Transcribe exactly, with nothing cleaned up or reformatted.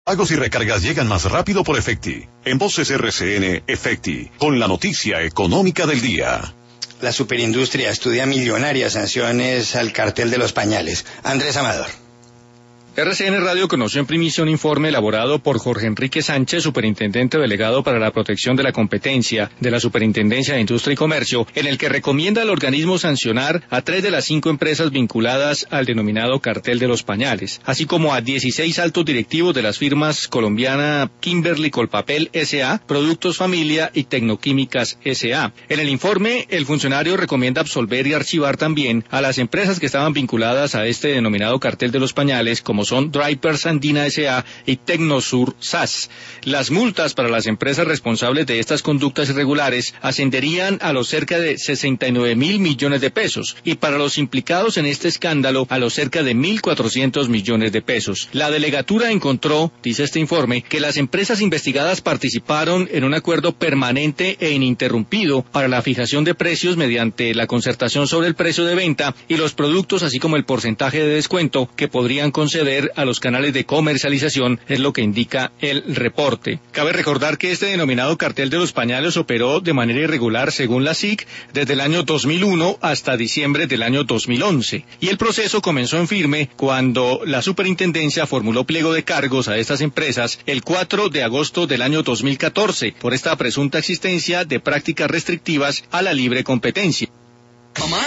Pagos y recargas llegan más rápido por Efecti. En Voces R C N, Efecti, con la noticia económica del día. La superindustria estudia millonarias sanciones al cartel de los pañales. Andrés Amador. R C N Radio conoció en primicia un informe elaborado por Jorge Enrique Sánchez, superintendente delegado para la protección de la competencia de la Superintendencia de Industria y Comercio, en el que recomienda al organismo sancionar a tres de las cinco empresas vinculadas al denominado cartel de los pañales, así como a dieciséis altos directivos de las firmas colombiana Kimberly Colpapel S A, Productos Familia y Tecnoquímicas S A. En el informe, el funcionario recomienda absolver y archivar también a las empresas que estaban vinculadas a este denominado cartel de los pañales, como son Drivers Andina S A y Tecnosur S A S. Las multas para las empresas responsables de estas conductas irregulares ascenderían a los cerca de sesenta y nueve mil millones de pesos y para los implicados en este escándalo a los cerca de mil cuatrocientos millones de pesos. La delegatura encontró, dice este informe, que las empresas investigadas participaron en un acuerdo permanente e ininterrumpido para la fijación de precios mediante la concertación sobre el precio de venta y los productos, así como el porcentaje de descuento que podrían conceder a los canales de comercialización, es lo que indica el reporte. Cabe recordar que este denominado cartel de los pañales operó de manera irregular, según la S I C, desde el año dos mil uno hasta diciembre del año dos mil once, y el proceso comenzó en firme cuando la superintendencia formuló pliego de cargos a estas empresas el cuatro de agosto del año dos mil catorce por esta presunta existencia de prácticas restrictivas a la libre competencia. Mamá,